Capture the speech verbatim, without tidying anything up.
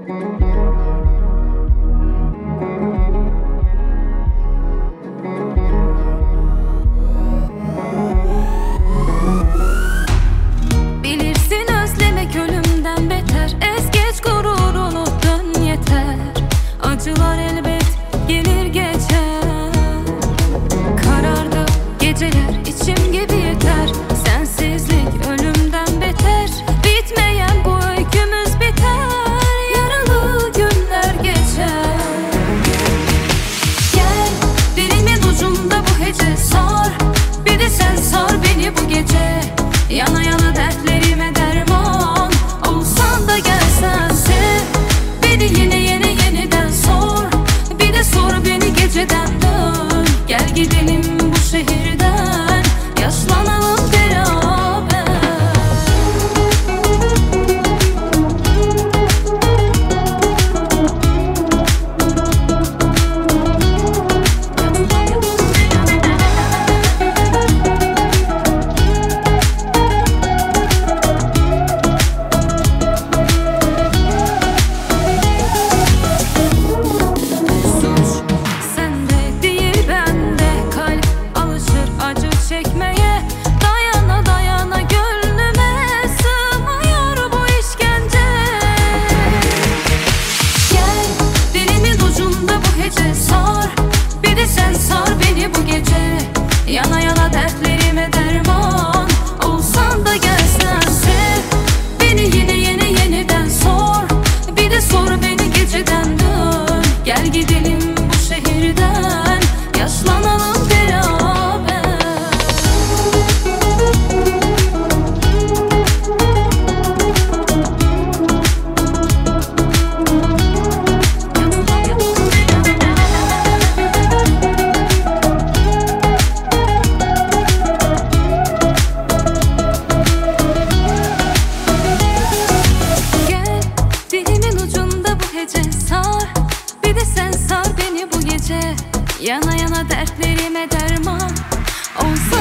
Bilirsin özlemek ölümden beter, es geç gururunu dön yeter. Acılar elbet gelir geçer. Karardı geceler içim gibi yeter. Sensizlik ölümden beter. Bitmeyen bu öykümüz biter. Yaralı günler geçer. Gel dilimin ucunda bu hece sor. Bir de sen sor beni bu gece. Yana yana dertlerime derman olsan da gelsen sev. Beni yine yine yeniden sor. Bir de sor beni geceden dön. Gel gidelim bu şehirden, yaşlanalım beraber. Suç sende değil bende, kalp alışır acı çekmeye. Dayana dayana gönlüme sığmıyor bu işkence. Gel dilimin ucunda bu hece sor. Bir de sen sor beni bu gece. Yana yana dertlerime derman olsan da gelsen sev. Beni yine yine yeniden sor. Bir de sor beni geceden dön. Gel gidelim bu şehirden, yaşlanalım beraber. Gel dilimin ucunda bu hece sor. Bir de sen sor beni bu gece. Yana yana dertlerime derman olsa